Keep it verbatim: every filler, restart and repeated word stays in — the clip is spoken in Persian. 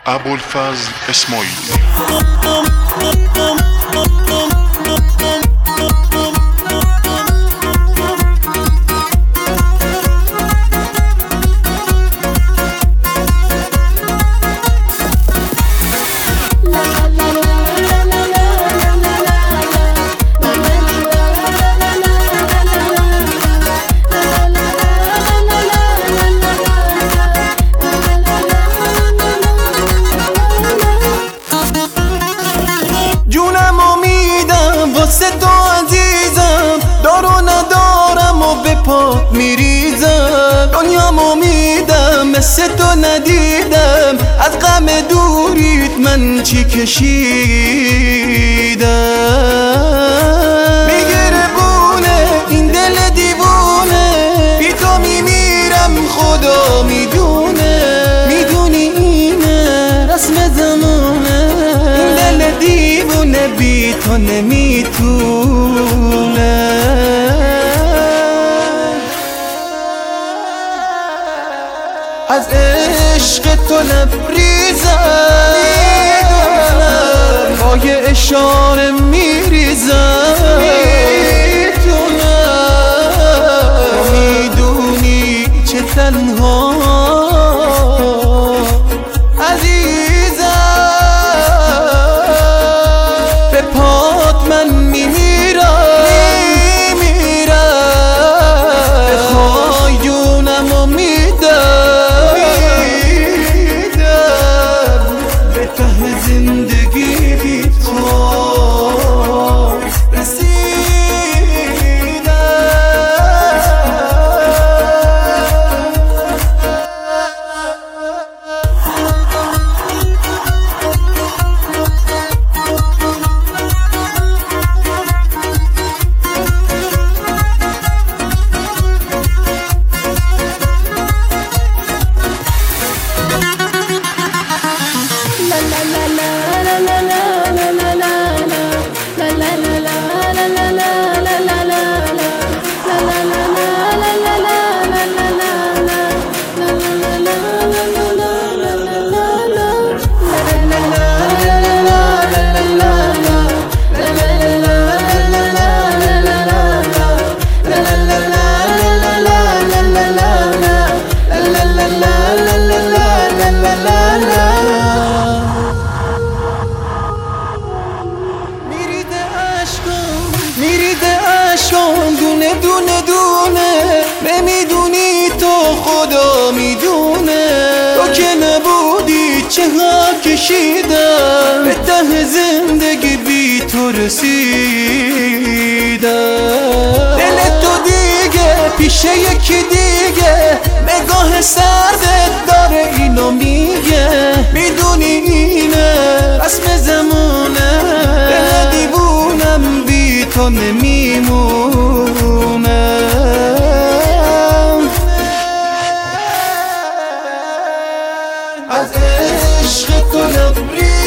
ابوالفضل اسماعیلی. واسه تو عزیزم، دار و ندارم و به پا میریزم. دنیامو میدم مثل تو ندیدم، از غم دوریت من چی کشیدم. میگیره بونه این دل دیوونه، بی تو میمیرم خدا میدونه. میدونی اینه رسم زمونه، این دل دیوونه بی تو نمیتونه. از عشق تو لبریزم، پای اشاره میریزم. میتونم میدونی چه تنها من میمیرم میمیرم، بخوای جونمو میدم میدم، به ته زندگی بی تو میریده عشقم دونه دونه دونه. نمیدونی تو خدا میدونه، تو که نبودی چه ها کشیدم، به ته زندگی بی تو رسیدم. دل تو دیگه پیش یکی دیگه، نگاه سردت داره اینو میگه. میدونی اینه رسم زمونه، دل دیوونم بی تو نمیمونه. از عشق تو لبریزم،